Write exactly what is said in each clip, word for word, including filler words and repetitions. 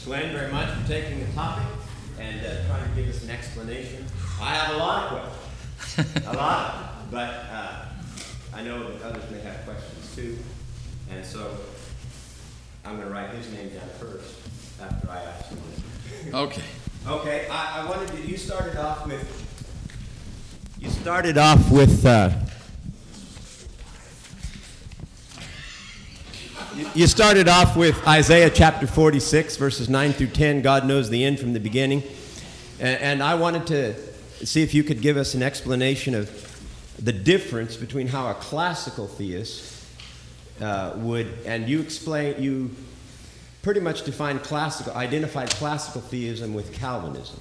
Glenn, very much for taking the topic and uh, trying to give us an explanation. I have a lot of questions, a lot of them, but uh, I know that others may have questions too, and so I'm going to write his name down first after I ask him. Okay. Okay, I, I wanted to, you started off with, you started off with, uh, you, you started off with Isaiah chapter forty-six, verses nine through ten, God knows the end from the beginning. And, and I wanted to see if you could give us an explanation of the difference between how a classical theist uh, would, and you explain, you pretty much defined classical, identified classical theism with Calvinism.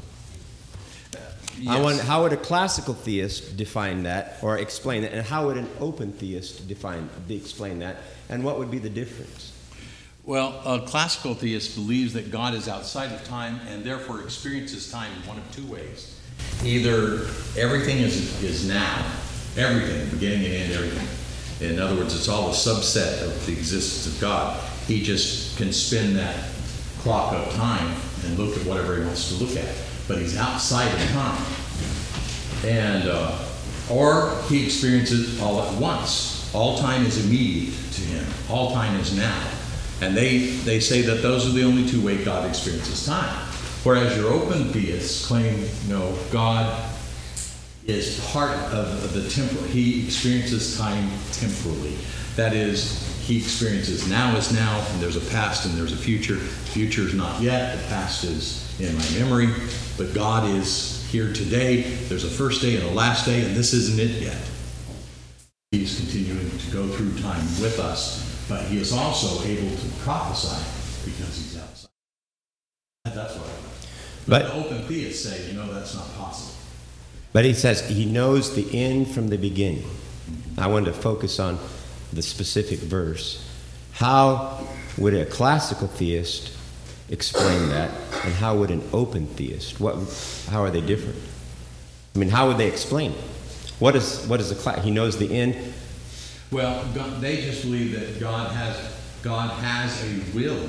Yes. I wonder, how would a classical theist define that or explain that, and how would an open theist define, explain that, and what would be the difference? Well, a classical theist believes that God is outside of time and therefore experiences time in one of two ways. Either everything is, is now, everything, beginning and end, everything. In other words, it's all a subset of the existence of God. He just can spin that clock of time and look at whatever he wants to look at. But he's outside of time. And, uh, or he experiences all at once. All time is immediate to him. All time is now. And they, they say that those are the only two ways God experiences time. Whereas your open theists claim, no, God is part of the temporal. He experiences time temporally. That is, he experiences now is now, and there's a past and there's a future. The future is not yet. The past is in my memory. But God is here today. There's a first day and a last day, and this isn't it yet. He's continuing to go through time with us, but he is also able to prophesy because he's outside. That's what I know. But, but the open theists say, you know, that's not possible. But he says he knows the end from the beginning. Mm-hmm. I wanted to focus on the specific verse. How would a classical theist explain that, and how would an open theist? What? How are they different? I mean, how would they explain it? What is what is the class? He knows the end. Well, God, they just believe that God has God has a will,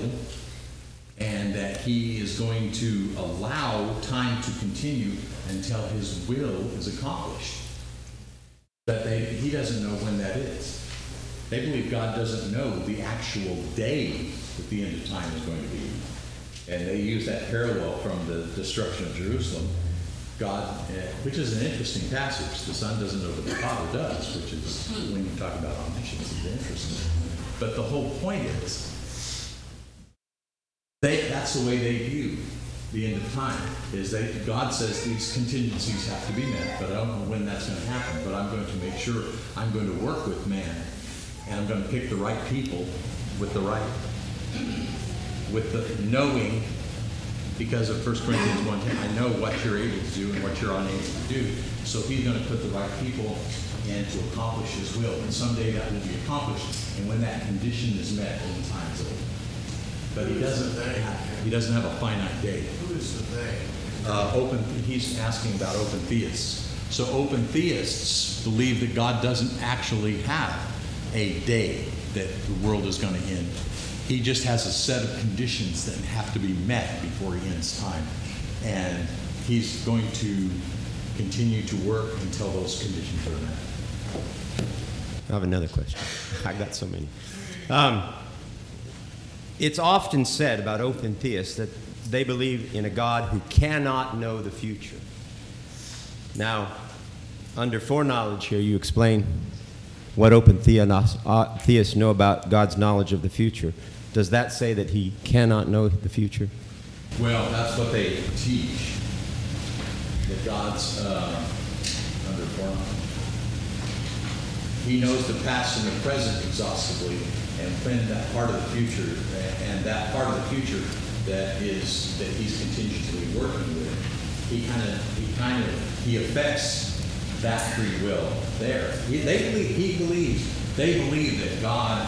and that He is going to allow time to continue until His will is accomplished. But they, He doesn't know when that is. They believe God doesn't know the actual day that the end of time is going to be. And they use that parallel from the destruction of Jerusalem. God, uh, which is an interesting passage. The Son doesn't know what the Father does, which is, when you talk about omniscience, is interesting. But the whole point is, they, that's the way they view the end of time, is that God says these contingencies have to be met, but I don't know when that's going to happen. But I'm going to make sure I'm going to work with man, and I'm going to pick the right people with the right, with the knowing, because of First Corinthians one ten, I know what you're able to do and what you're unable to do. So he's going to put the right people in to accomplish his will. And someday that will be accomplished. And when that condition is met, then the time's over. But he doesn't have, he doesn't have a finite day. Who is the they? Uh, open, he's asking about open theists. So open theists believe that God doesn't actually have a day that the world is going to end. He just has a set of conditions that have to be met before he ends time. And he's going to continue to work until those conditions are met. I have another question. I got so many. Um, it's often said about open theists that they believe in a God who cannot know the future. Now, under foreknowledge here, you explain what open theists know about God's knowledge of the future. Does that say that he cannot know the future? Well, that's what they teach. That God's uh, under foreknowledge. He knows the past and the present exhaustively, and when that part of the future, and that part of the future that is that he's continuously working with, he kind of he kind of he affects that free will there. He, they believe he believes they believe that God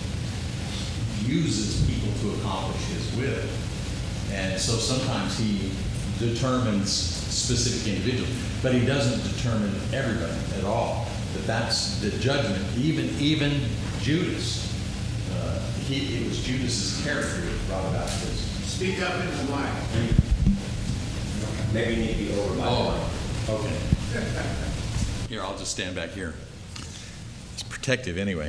uses people to accomplish his will. And so sometimes he determines specific individuals, but he doesn't determine everybody at all. That that's the judgment. Even even Judas, uh, he, it was Judas's character that brought about this. Speak up into the mic. Maybe you need to be over by Oh, okay. Here, I'll just stand back here. It's protective anyway.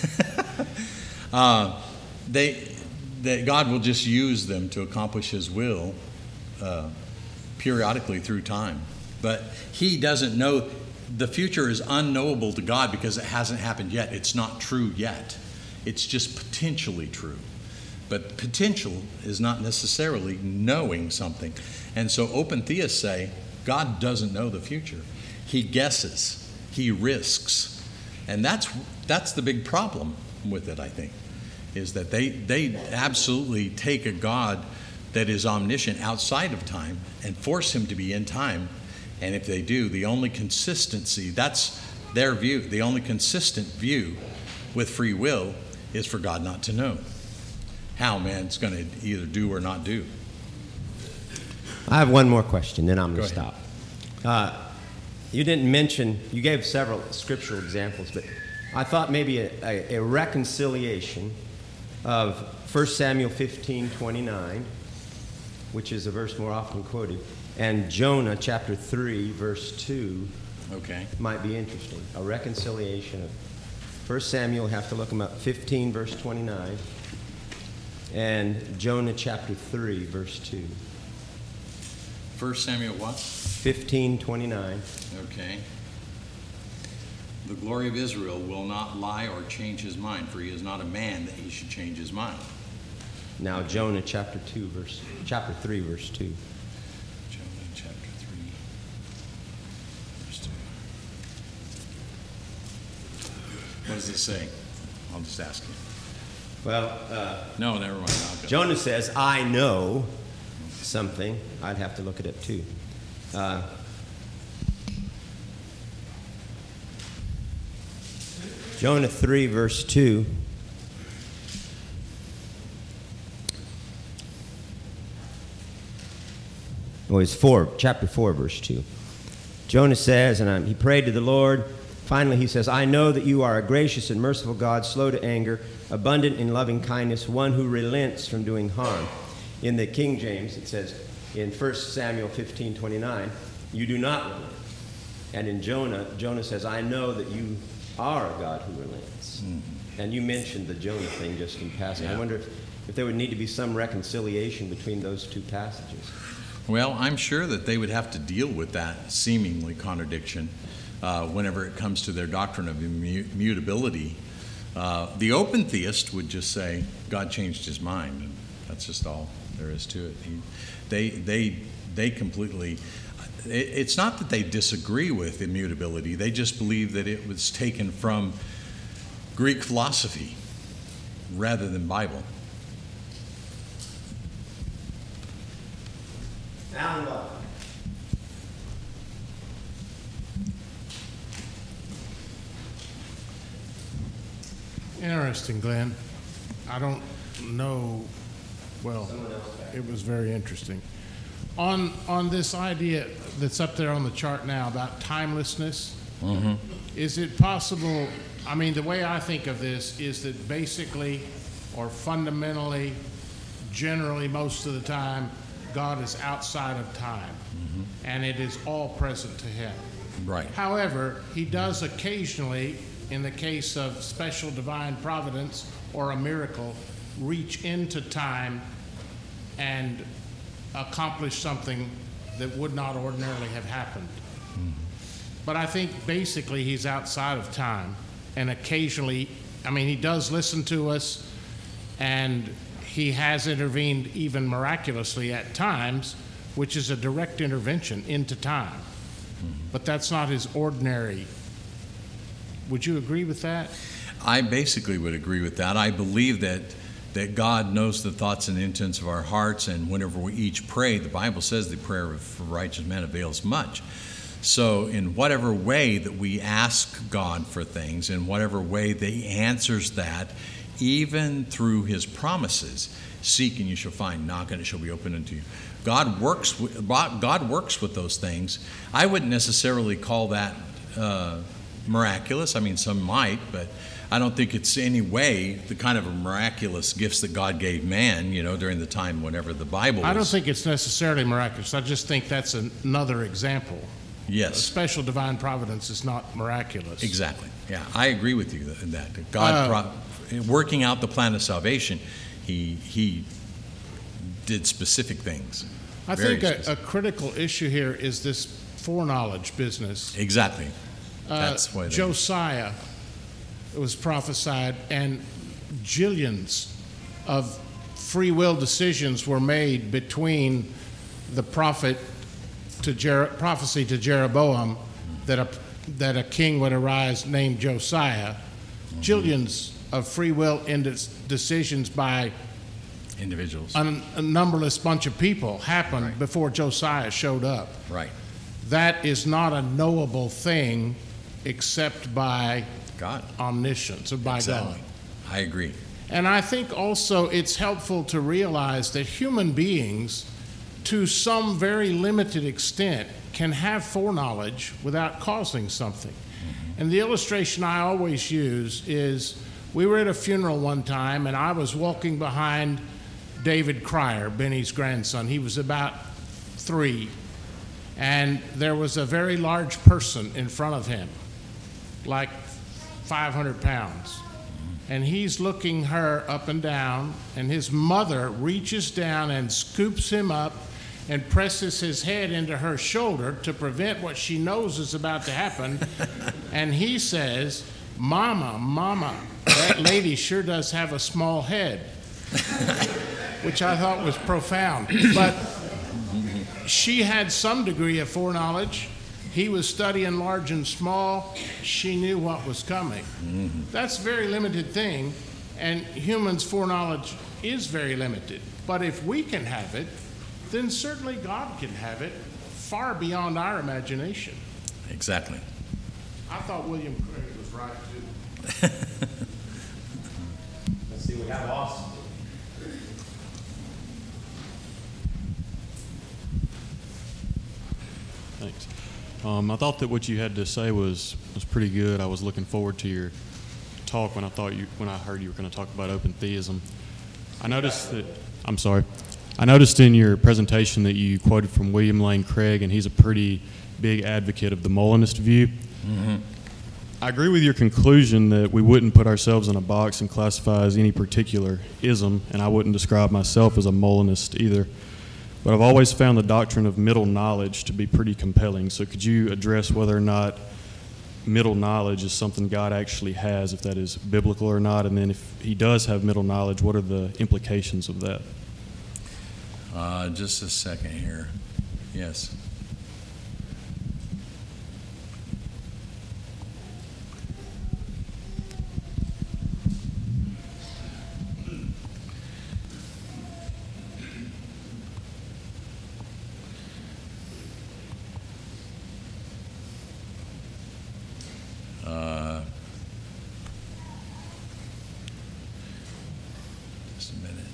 uh, they, they, God will just use them to accomplish His will uh, periodically through time. But He doesn't know. The future is unknowable to God because it hasn't happened yet. It's not true yet. It's just potentially true. But potential is not necessarily knowing something. And so open theists say God doesn't know the future. He guesses. He risks. And that's that's the big problem with it, I think, is that they, they absolutely take a God that is omniscient outside of time and force Him to be in time. And if they do, the only consistency, that's their view, the only consistent view with free will is for God not to know how man's going to either do or not do. I have one more question, then I'm going to Go ahead. stop. Uh, you didn't mention, you gave several scriptural examples, but I thought maybe a, a, a reconciliation of First Samuel fifteen twenty-nine, which is a verse more often quoted, and Jonah chapter three, verse two, Okay. might be interesting. A reconciliation of First Samuel, have to look them up, fifteen, verse twenty-nine, and Jonah chapter three, verse two. First Samuel what? fifteen twenty-nine. Okay. The glory of Israel will not lie or change his mind, for he is not a man that he should change his mind. Now Jonah chapter two, verse chapter three, verse two. Jonah chapter three, verse two. What does it say? I'll just ask you. Well, uh, No, never mind. I'll go. Jonah says, "I know something." I'd have to look it up too. Uh, Jonah three, verse two. Oh, it's four, chapter four, verse two. Jonah says, and I'm, he prayed to the Lord. Finally, he says, "I know that you are a gracious and merciful God, slow to anger, abundant in loving kindness, one who relents from doing harm." In the King James, it says in First Samuel fifteen twenty-nine, "You do not relent." And in Jonah, Jonah says, "I know that you are a God who relents." Mm-hmm. And you mentioned the Jonah thing just in passing. Yeah. I wonder if, if there would need to be some reconciliation between those two passages. Well, I'm sure that they would have to deal with that seemingly contradiction uh, whenever it comes to their doctrine of immutability. Uh, the open theist would just say, God changed his mind, and that's just all there is to it. He, they, they, they completely, it, it's not that they disagree with immutability, they just believe that it was taken from Greek philosophy rather than Bible. Alan Locke. Interesting, Glenn. I don't know, well, it was very interesting. On, on this idea that's up there on the chart now about timelessness, Mm-hmm. is it possible, I mean, the way I think of this is that basically, or fundamentally, generally most of the time, God is outside of time, mm-hmm. and it is all present to him. Right. However, he does occasionally, in the case of special divine providence or a miracle, reach into time and accomplish something that would not ordinarily have happened. Mm-hmm. But I think basically he's outside of time, and occasionally, I mean, he does listen to us, and he has intervened even miraculously at times, which is a direct intervention into time. Mm-hmm. But that's not his ordinary. Would you agree with that? I basically would agree with that. I believe that that God knows the thoughts and intents of our hearts, and whenever we each pray, the Bible says the prayer of a righteous man avails much. So in whatever way that we ask God for things, in whatever way that he answers that, even through his promises, seek and you shall find, knock and it shall be opened unto you. God works with, God works with those things. I wouldn't necessarily call that uh, miraculous. I mean, some might, but I don't think it's any way the kind of miraculous gifts that God gave man, you know, during the time whenever the Bible was. I don't think it's necessarily miraculous. I just think that's an- another example. Yes. Special divine providence is not miraculous. Exactly. Yeah, I agree with you in that. that God, Uh, pro- working out the plan of salvation, he he did specific things. I Very think a, a specific. critical issue here is this foreknowledge business. Exactly. Uh, That's why they- Josiah, it was prophesied, and jillions of free will decisions were made between the prophet to Jer- prophecy to Jeroboam that a that a king would arise named Josiah. Mm-hmm. Jillions of free will indes- decisions by Individuals. a, a numberless bunch of people happened Right. before Josiah showed up. Right. That is not a knowable thing except by God. omniscience or by Exactly. God. I agree. And I think also it's helpful to realize that human beings, to some very limited extent, can have foreknowledge without causing something. And the illustration I always use is we were at a funeral one time, and I was walking behind David Cryer, Benny's grandson. He was about three. And there was a very large person in front of him, like five hundred pounds. And he's looking her up and down, and his mother reaches down and scoops him up and presses his head into her shoulder to prevent what she knows is about to happen. And he says, "Mama, Mama, that lady sure does have a small head," which I thought was profound. But she had some degree of foreknowledge. He was studying large and small. She knew what was coming. Mm-hmm. That's a very limited thing, and humans' foreknowledge is very limited. But if we can have it, then certainly God can have it far beyond our imagination. Exactly. I thought William Craig was right, too. Let's see, we have Austin. Thanks. Um, I thought that what you had to say was, was pretty good. I was looking forward to your talk when I thought you when I heard you were going to talk about open theism. I noticed that I'm sorry. I noticed in your presentation that you quoted from William Lane Craig, and he's a pretty big advocate of the Molinist view. Mm-hmm. I agree with your conclusion that we wouldn't put ourselves in a box and classify as any particular ism, and I wouldn't describe myself as a Molinist either. But I've always found the doctrine of middle knowledge to be pretty compelling. So could you address whether or not middle knowledge is something God actually has, if that is biblical or not? And then if he does have middle knowledge, what are the implications of that? Uh, just a second here. Yes. Uh, just a minute.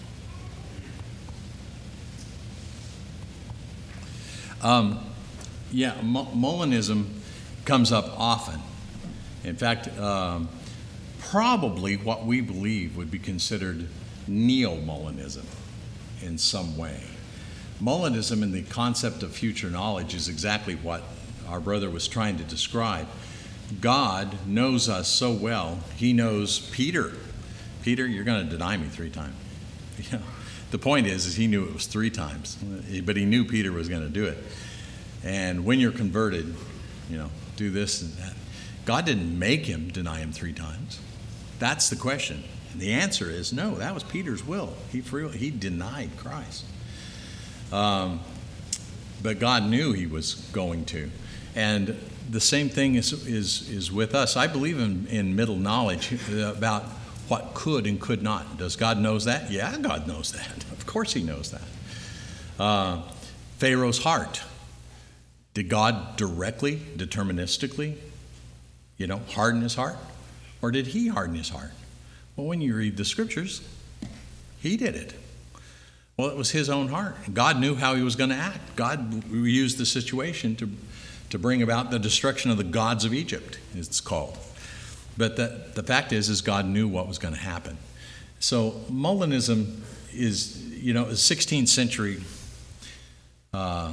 Um, yeah, Mo- Molinism comes up often. In fact, um, probably what we believe would be considered neo-Molinism in some way. Molinism and the concept of future knowledge is exactly what our brother was trying to describe. God knows us so well. He knows Peter. Peter, you're going to deny me three times. You know, the point is, is he knew it was three times, but he knew Peter was going to do it. And when you're converted, you know, do this and that. God didn't make him deny him three times. That's the question. And the answer is no, that was Peter's will. He free, he denied Christ. Um, but God knew he was going to. And the same thing is, is, is with us. I believe in, in middle knowledge about what could and could not. Does God knows that? Yeah, God knows that. Of course he knows that. Uh, Pharaoh's heart. Did God directly, deterministically, you know, harden his heart? Or did he harden his heart? Well, when you read the scriptures, he did it. Well, it was his own heart. God knew how he was going to act. God used the situation to, to bring about the destruction of the gods of Egypt, it's called. But the, the fact is, is God knew what was going to happen. So Molinism is, you know, a sixteenth century, uh,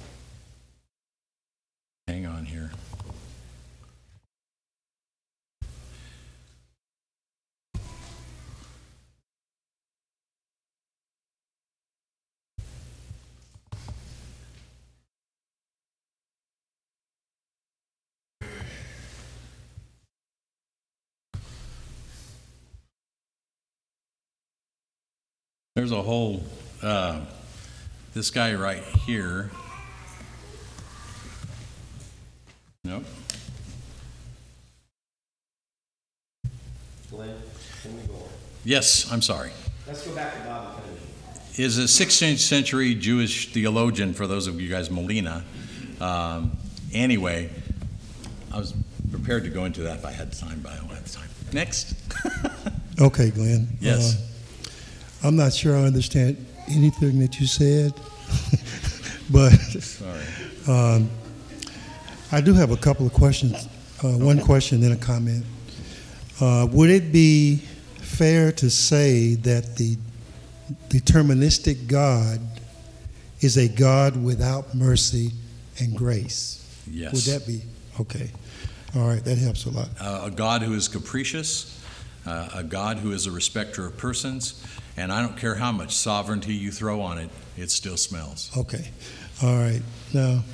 hang on here. There's a whole, uh, this guy right here. Nope. Glenn, can we go on? Yes, I'm sorry. Let's go back to Bob and finish. Is a sixteenth century Jewish theologian, for those of you guys, Molina. Um, anyway, I was prepared to go into that if I had time, but I don't have time. Next. Okay, Glenn. Yes. Uh, I'm not sure I understand anything that you said, but Sorry. um, I do have a couple of questions. Uh, okay. One question, then a comment. Uh, would it be fair to say that the deterministic God is a God without mercy and grace? Yes. Would that be? Okay. All right, that helps a lot. Uh, a God who is capricious, uh, a God who is a respecter of persons, and I don't care how much sovereignty you throw on it, it still smells. Okay. All right. Now,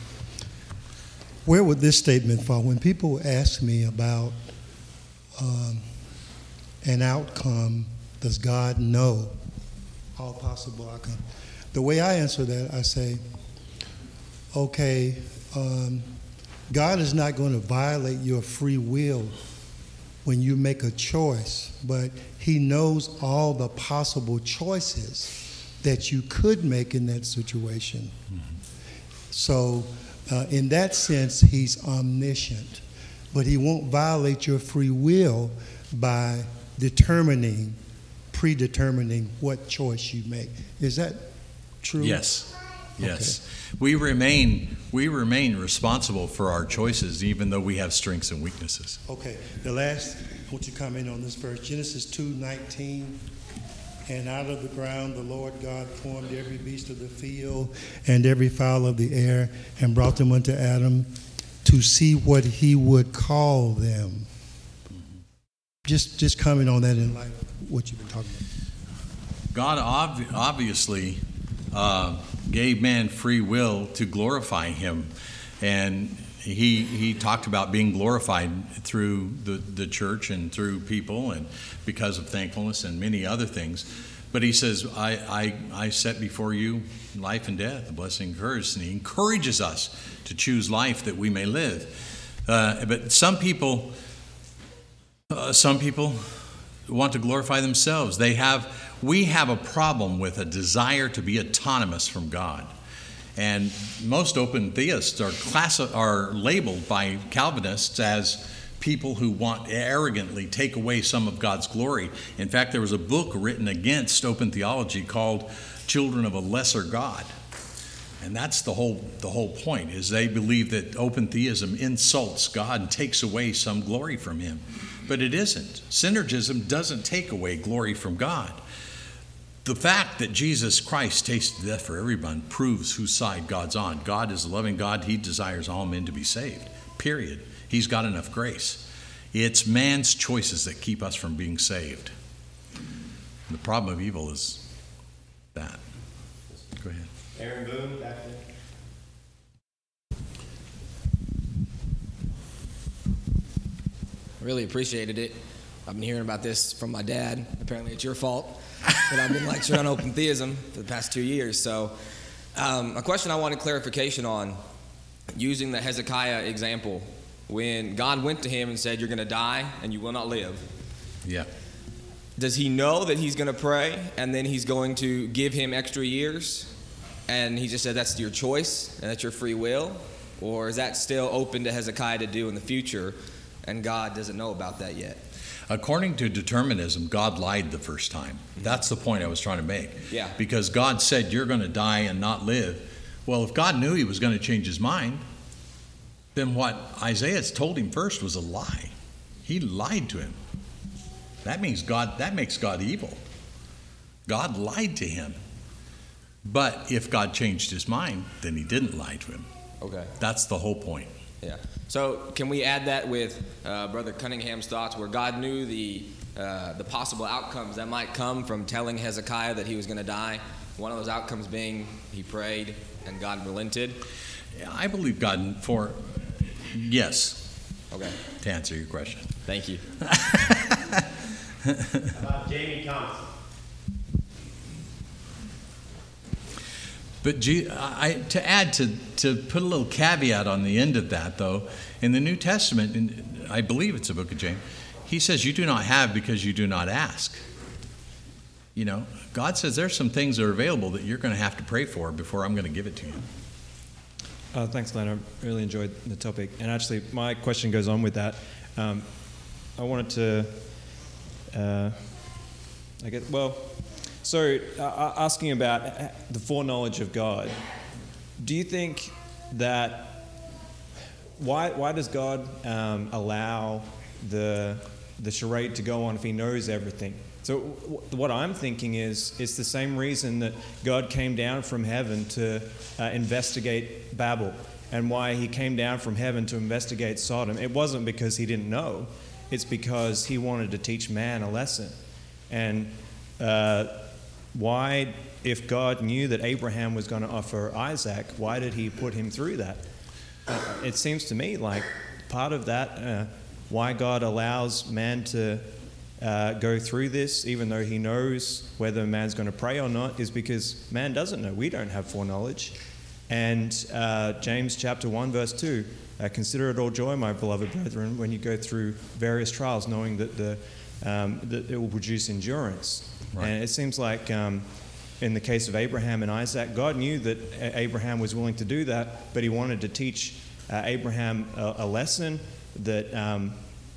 where would this statement fall? When people ask me about um, an outcome, does God know all possible outcomes? The way I answer that, I say, okay, um, God is not going to violate your free will when you make a choice, but he knows all the possible choices that you could make in that situation. Mm-hmm. So uh, in that sense, he's omniscient, but he won't violate your free will by determining, predetermining what choice you make. Is that true? Yes. Yes. Okay. We remain we remain responsible for our choices, even though we have strengths and weaknesses. Okay. The last, I want you to comment on this verse, Genesis two nineteen. And out of the ground the Lord God formed every beast of the field and every fowl of the air and brought them unto Adam to see what he would call them. Mm-hmm. Just just comment on that in light of what you've been talking about. God ob- obviously uh, gave man free will to glorify him, and he he talked about being glorified through the, the church and through people and because of thankfulness and many other things. But he says, I, I, I set before you life and death, a blessing and curse, and he encourages us to choose life that we may live. Uh, but some people uh, some people want to glorify themselves. They have we have a problem with a desire to be autonomous from God. And most open theists are class are labeled by Calvinists as people who want to arrogantly take away some of God's glory. In fact, there was a book written against open theology called Children of a Lesser God. And that's the whole the whole point, is they believe that open theism insults God and takes away some glory from him. But it isn't. Synergism doesn't take away glory from God. The fact that Jesus Christ tasted death for everyone proves whose side God's on. God is a loving God. He desires all men to be saved, period. He's got enough grace. It's man's choices that keep us from being saved. And the problem of evil is that. Go ahead. Aaron Boone, back there. Really appreciated it. I've been hearing about this from my dad. Apparently it's your fault that I've been lecturing on open theism for the past two years. So um, a question I wanted clarification on, using the Hezekiah example, when God went to him and said, you're going to die and you will not live. Yeah. Does he know that he's going to pray and then he's going to give him extra years? And he just said that's your choice and that's your free will? Or is that still open to Hezekiah to do in the future and God doesn't know about that yet? According to determinism, God lied the first time. That's the point I was trying to make. Yeah. Because God said you're going to die and not live. Well, if God knew he was going to change his mind, then what Isaiah told him first was a lie. He lied to him. That means God, that makes God evil. God lied to him. But if God changed his mind, then he didn't lie to him. Okay. That's the whole point. Yeah. So can we add that with uh, Brother Cunningham's thoughts, where God knew the uh, the possible outcomes that might come from telling Hezekiah that he was going to die? One of those outcomes being he prayed and God relented. I believe God for yes. Okay. To answer your question. Thank you. How about Jamie Thompson? But G, I, to add to, to put a little caveat on the end of that, though, in the New Testament, in, I believe it's the book of James, he says, you do not have because you do not ask. You know, God says there's some things that are available that you're going to have to pray for before I'm going to give it to you. Uh, thanks, Glenn. I really enjoyed the topic. And actually, my question goes on with that. Um, I wanted to, uh, I guess, well, so uh, asking about the foreknowledge of God, do you think that, why why does God um, allow the the charade to go on if he knows everything? So w- what I'm thinking is it's the same reason that God came down from heaven to uh, investigate Babel, and why he came down from heaven to investigate Sodom. It wasn't because he didn't know. It's because he wanted to teach man a lesson. And uh, why, if God knew that Abraham was going to offer Isaac, why did he put him through that? Uh, it seems to me like part of that, uh, why God allows man to uh, go through this, even though he knows whether man's going to pray or not, is because man doesn't know. We don't have foreknowledge. And uh, James chapter one, verse two, uh, consider it all joy, my beloved brethren, when you go through various trials, knowing that, the, um, that it will produce endurance. Right. And it seems like um, in the case of Abraham and Isaac, God knew that Abraham was willing to do that, but he wanted to teach uh, Abraham a, a lesson that um,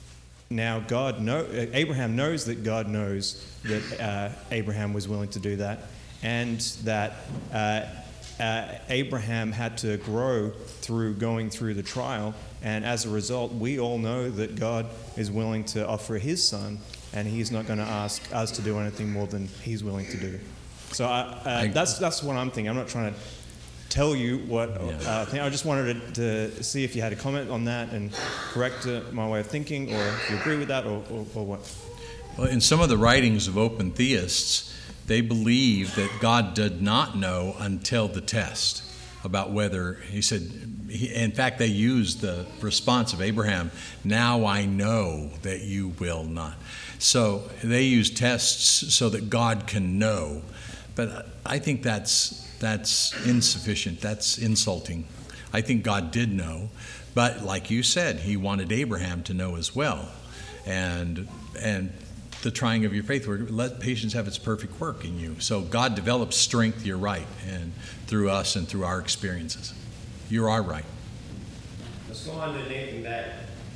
now God know, Abraham knows that God knows that uh, Abraham was willing to do that, and that uh, uh, Abraham had to grow through going through the trial, and as a result, we all know that God is willing to offer his son, and he's not going to ask us to do anything more than he's willing to do. So I, uh, I, that's that's what I'm thinking. I'm not trying to tell you what yeah. uh, I think. I just wanted to, to see if you had a comment on that and correct uh, my way of thinking, or if you agree with that, or, or, or what. Well, in some of the writings of open theists, they believe that God did not know until the test about whether, he said, he, in fact, they used the response of Abraham, now I know that you will not. So they use tests so that God can know. But I think that's that's insufficient. That's insulting. I think God did know. But like you said, he wanted Abraham to know as well. And and the trying of your faith, let patience have its perfect work in you. So God develops strength, you're right, and through us and through our experiences. You are right. Let's go on to Nathan Back.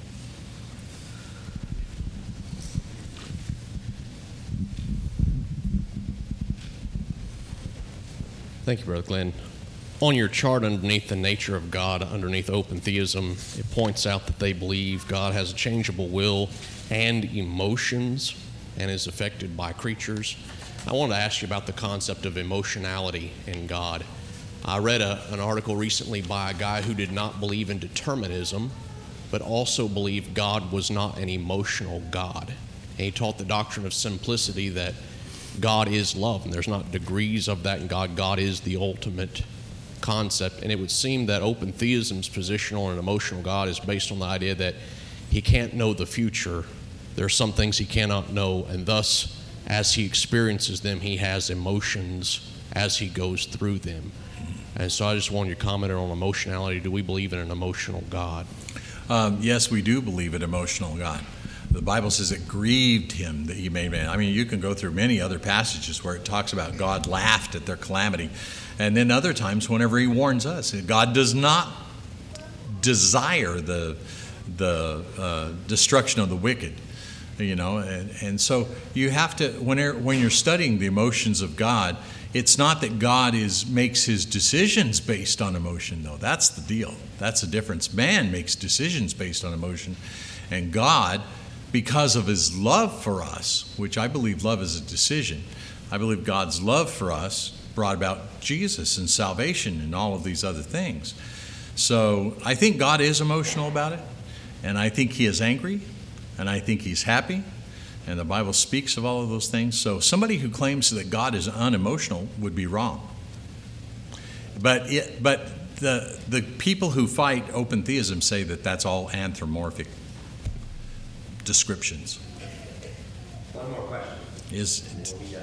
Thank you, Brother Glenn. On your chart underneath the nature of God, underneath open theism, it points out that they believe God has a changeable will and emotions and is affected by creatures. I wanted to ask you about the concept of emotionality in God. I read a, an article recently by a guy who did not believe in determinism, but also believed God was not an emotional God. And he taught the doctrine of simplicity, that God is love, and there's not degrees of that in God. God is the ultimate concept. And it would seem that open theism's position on an emotional God is based on the idea that he can't know the future. There are some things he cannot know, and thus, as he experiences them, he has emotions as he goes through them. And so I just wanted your comment on emotionality. Do we believe in an emotional God? Um, yes, we do believe in an emotional God. The Bible says it grieved him that he made man. I mean, you can go through many other passages where it talks about God laughed at their calamity. And then other times whenever he warns us, God does not desire the the uh, destruction of the wicked, you know. And, and so you have to, when you're, when you're studying the emotions of God, it's not that God is makes his decisions based on emotion, though. That's the deal. That's the difference. Man makes decisions based on emotion, and God because of his love for us, which I believe love is a decision. I believe God's love for us brought about Jesus and salvation and all of these other things. So I think God is emotional about it, and I think he is angry, and I think he's happy, and the Bible speaks of all of those things. So somebody who claims that God is unemotional would be wrong. But it, but the the people who fight open theism say that that's all anthropomorphic descriptions. One more question. Is We'll be done.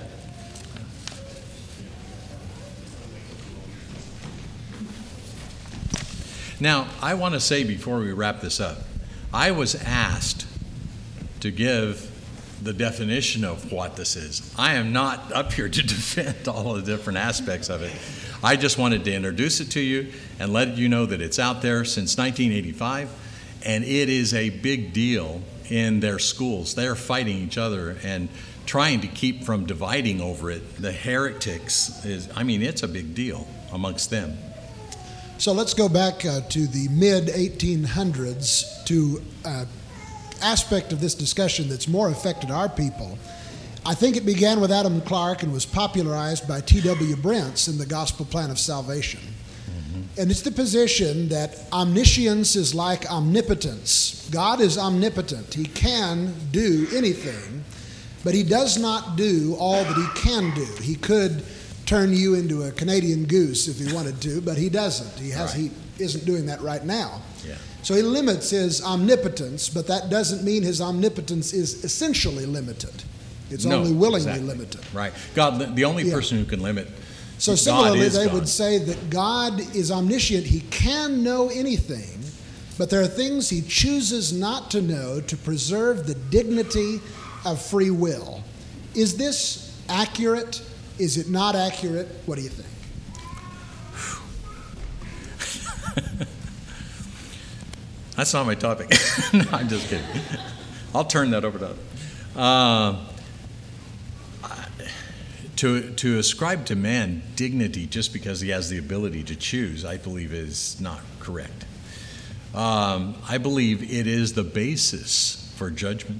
Now, I want to say before we wrap this up, I was asked to give the definition of what this is. I am not up here to defend all of the different aspects of it. I just wanted to introduce it to you and let you know that it's out there since nineteen eighty-five, and it is a big deal in their schools. They're fighting each other and trying to keep from dividing over it. The heretics is, I mean, it's a big deal amongst them. So let's go back uh, to the mid eighteen hundreds to uh, aspect of this discussion that's more affected our people. I think it began with Adam Clarke and was popularized by T W Brents in the Gospel Plan of Salvation. Mm-hmm. And it's the position that omniscience is like omnipotence. God is omnipotent. He can do anything, but he does not do all that he can do. He could turn you into a Canadian goose if he wanted to, but he doesn't. He has Right. he isn't doing that right now. Yeah. So he limits his omnipotence, but that doesn't mean his omnipotence is essentially limited. It's No, only willingly exactly. limited. Right. God, the only Yeah. person who can limit So God similarly, is they God. would say that God is omniscient. He can know anything, but there are things he chooses not to know to preserve the dignity of free will. Is this accurate? Is it not accurate? What do you think? That's not my topic. No, I'm just kidding. I'll turn that over to others. Uh, to, to ascribe to man dignity just because he has the ability to choose, I believe is not correct. Um, I believe it is the basis for judgment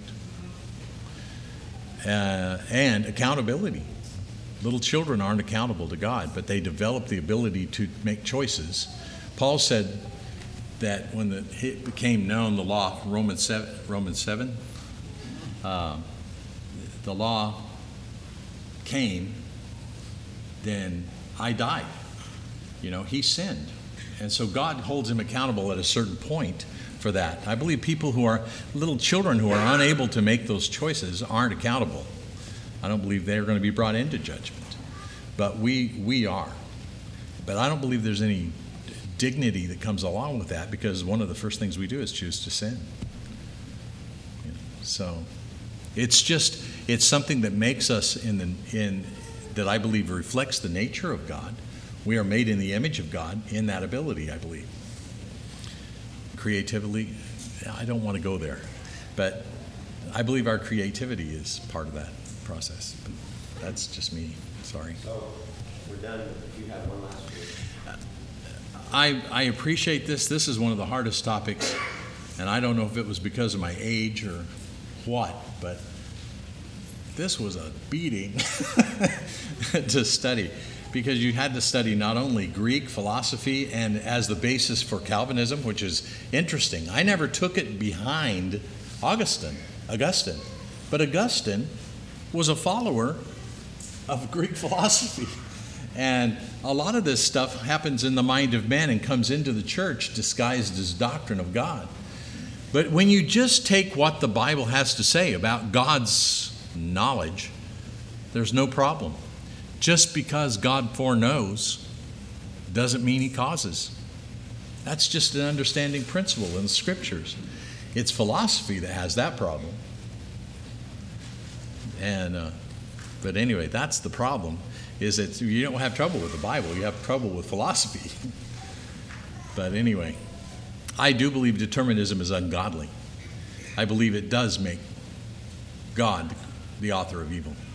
uh, and accountability. Little children aren't accountable to God, but they develop the ability to make choices. Paul said that when the, it became known, the law, Romans seven, Romans seven uh, the law came, then I died. You know, he sinned. And so God holds him accountable at a certain point for that. I believe people who are, little children who are unable to make those choices aren't accountable. I don't believe they're going to be brought into judgment. But we we are. But I don't believe there's any dignity that comes along with that, because one of the first things we do is choose to sin. You know, so it's just, it's something that makes us in the, in, that I believe reflects the nature of God. We are made in the image of God in that ability, I believe. Creatively, I don't want to go there, but I believe our creativity is part of that process. But that's just me, sorry. So we're done. If you have one last word. I, I appreciate this. This is one of the hardest topics, and I don't know if it was because of my age or what, but this was a beating to study, because you had to study not only Greek philosophy and as the basis for Calvinism, which is interesting. I never took it behind Augustine, Augustine, but Augustine was a follower of Greek philosophy. And a lot of this stuff happens in the mind of man and comes into the church disguised as doctrine of God. But when you just take what the Bible has to say about God's knowledge, there's no problem. Just because God foreknows doesn't mean he causes. That's just an understanding principle in the scriptures. It's philosophy that has that problem. And uh, but anyway, that's the problem, is that you don't have trouble with the Bible, you have trouble with philosophy. But anyway, I do believe determinism is ungodly. I believe it does make God the author of evil.